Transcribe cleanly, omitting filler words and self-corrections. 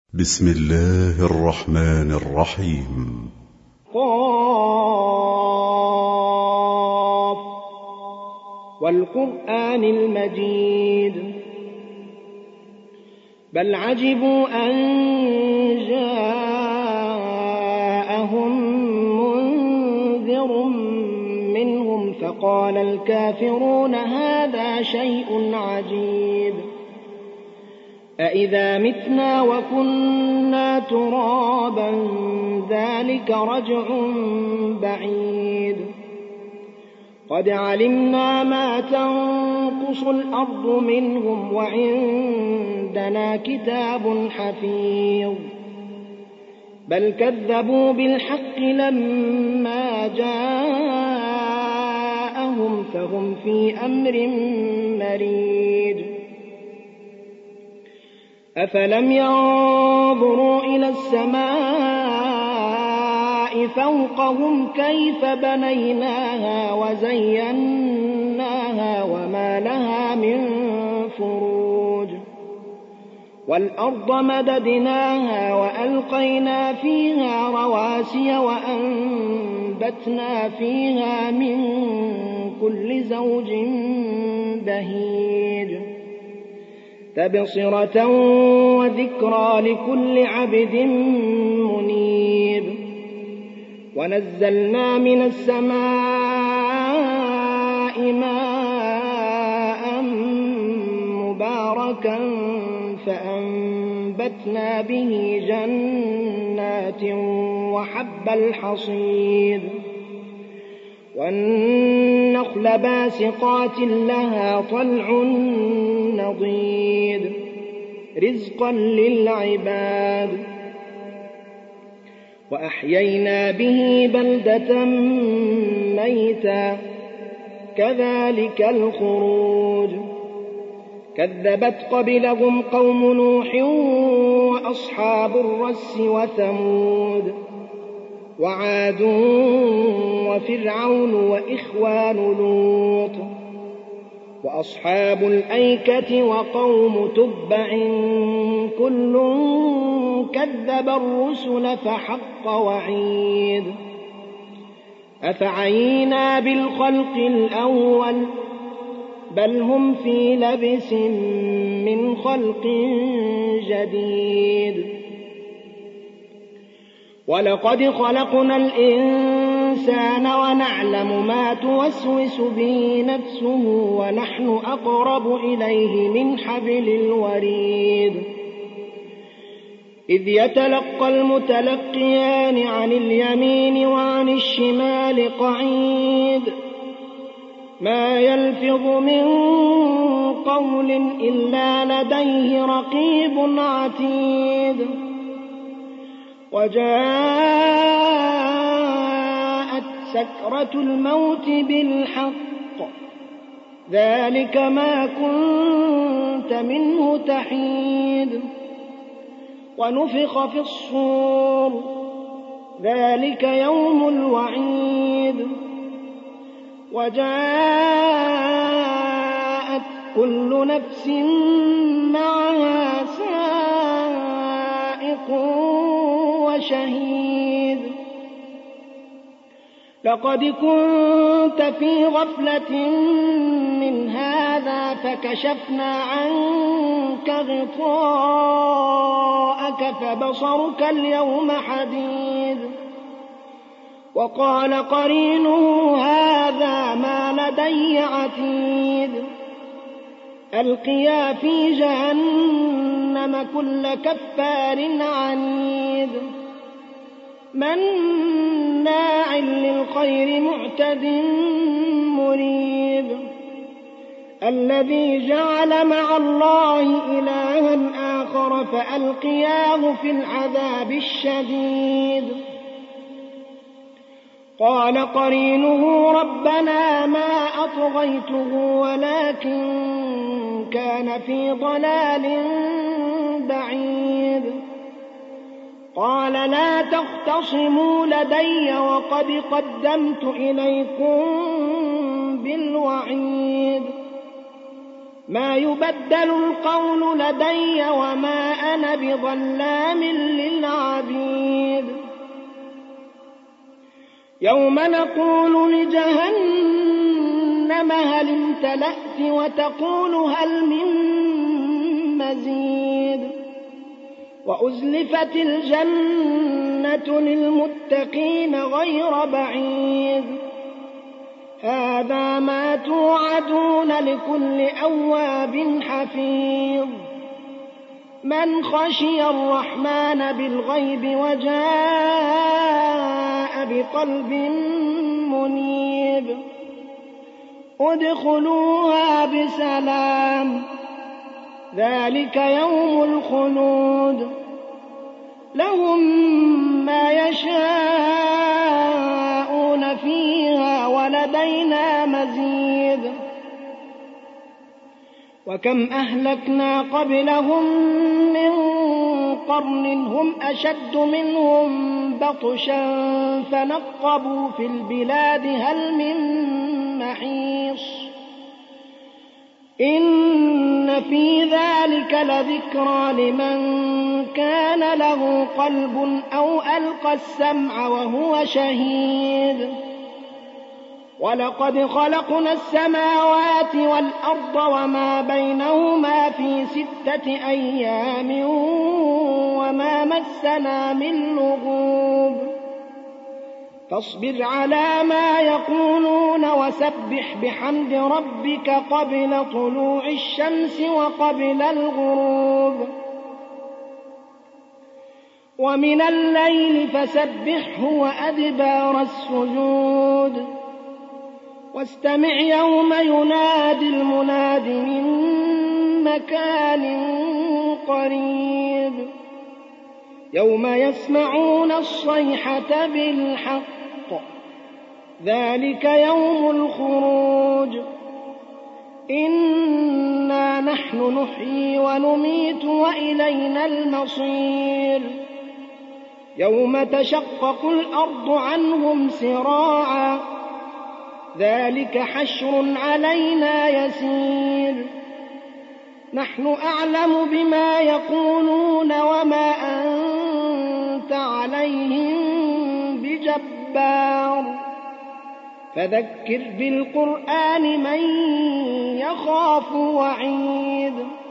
بسم الله الرحمن الرحيم. قاف والقرآن المجيد بل عجبوا أن جاءهم منذر منهم فقال الكافرون هذا شيء عجيب أإذا متنا وكنا ترابا ذلك رجع بعيد قد علمنا ما تنقص الأرض منهم وعندنا كتاب حفيظ بل كذبوا بالحق لما جاءهم فهم في أمر مريج أفلم ينظروا إلى السماء فوقهم كيف بنيناها وزيناها وما لها من فروج والأرض مددناها وألقينا فيها رواسي وأنبتنا فيها من كل زوج بهيج تبصرة وذكرى لكل عبد منيب ونزلنا من السماء ماء مباركا فأنبتنا به جنات وحب الحصيد والنخل باسقات لها طلع نضيد رزقا للعباد وأحيينا به بلدة ميتا كذلك الخروج كذبت قبلهم قوم نوح وأصحاب الرس وثمود وعاد وفرعون وإخوان لوط وأصحاب الأيكة وقوم تبع كل كذب الرسل فحق وعيد أفعينا بالخلق الأول بل هم في لبس من خلق جديد ولقد خلقنا الإنسان ونعلم ما توسوس به نفسه ونحن أقرب إليه من حبل الوريد إذ يتلقى المتلقيان عن اليمين وعن الشمال قعيد ما يلفظ من قول إلا لديه رقيب عتيد وجاءت سكرة الموت بالحق ذلك ما كنت منه تحيد ونفخ في الصور ذلك يوم الوعيد وجاءت كل نفس معها سائق وشهيد لقد كنت في غفلة من هذا فكشفنا عنك غطاءك فبصرك اليوم حديد وقال قرينه هذا ما لدي عتيد ألقيا في جهنم كل كفار عنيد مناع للخير معتد مريب الذي جعل مع الله إلها آخر فألقياه في العذاب الشديد قال قرينه ربنا ما أطغيته ولكن كان في ضلال بعيد قال لا تختصموا لدي وقد قدمت إليكم بالوعيد ما يبدل القول لدي وما أنا بظلام للعبيد يوم نقول لجهنم هل امتلأت وتقول هل من مزيد وأزلفت الجنة للمتقين غير بعيد هذا ما توعدون لكل أواب حفيظ من خشي الرحمن بالغيب وجاء بقلب منيب ادخلوها بسلام ذلك يوم الخلود لهم ما يشاءون فيها ولدينا مزيد وكم أهلكنا قبلهم من قرن هم أشد منهم بطشا فنقبوا في البلاد هل من محيص إن في ذلك لذكرى لمن كان له قلب أو ألقى السمع وهو شهيد ولقد خلقنا السماوات والأرض وما بينهما في 6 أيام وما مسنا من لغوب فاصبر على ما يقولون وسبح بحمد ربك قبل طلوع الشمس وقبل الغروب ومن الليل فسبحه وأدبار السجود واستمع يوم ينادي المناد من مكان قريب يوم يسمعون الصيحة بالحق ذلك يوم الخروج إنا نحن نحيي ونميت وإلينا المصير يوم تشقق الأرض عنهم سراعا ذلك حشر علينا يسير نحن أعلم بما يقولون وما أنت عليهم بجبار فذكر بالقرآن من يخاف وعيد